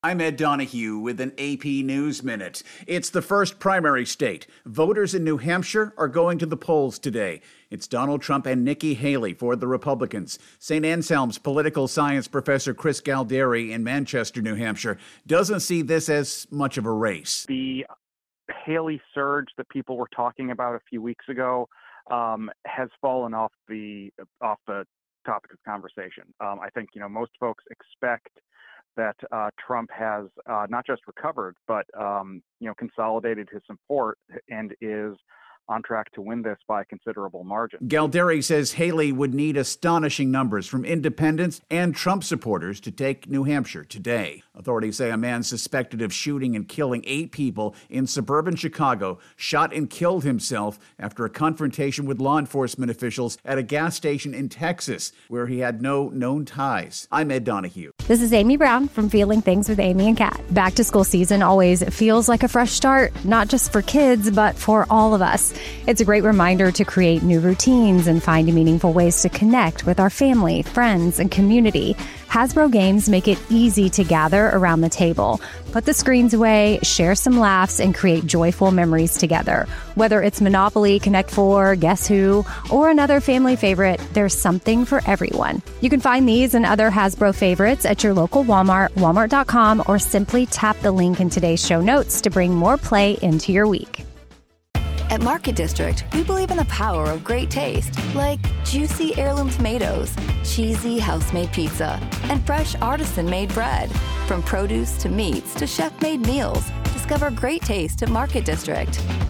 I'm Ed Donahue with an AP News Minute. It's the first primary state. Voters in New Hampshire are going to the polls today. It's Donald Trump and Nikki Haley for the Republicans. St. Anselm's political science professor Chris Galderi in Manchester, New Hampshire, doesn't see this as much of a race. The Haley surge that people were talking about a few weeks ago has fallen off the topic of conversation. I think most folks expect that Trump has not just recovered, but consolidated his support and is on track to win this by a considerable margin. Galderi says Haley would need astonishing numbers from independents and Trump supporters to take New Hampshire today. Authorities say a man suspected of shooting and killing 8 people in suburban Chicago shot and killed himself after a confrontation with law enforcement officials at a gas station in Texas, where he had no known ties. I'm Ed Donahue. This is Amy Brown from Feeling Things with Amy and Kat. Back to school season always feels like a fresh start, not just for kids, but for all of us. It's a great reminder to create new routines and find meaningful ways to connect with our family, friends, and community. Hasbro games make it easy to gather around the table. Put the screens away, share some laughs, and create joyful memories together. Whether it's Monopoly, Connect 4, Guess Who, or another family favorite, there's something for everyone. You can find these and other Hasbro favorites at your local Walmart, walmart.com, or simply tap the link in today's show notes to bring more play into your week. At Market District, we believe in the power of great taste, like juicy heirloom tomatoes, cheesy house-made pizza, and fresh artisan-made bread. From produce to meats to chef-made meals, discover great taste at Market District.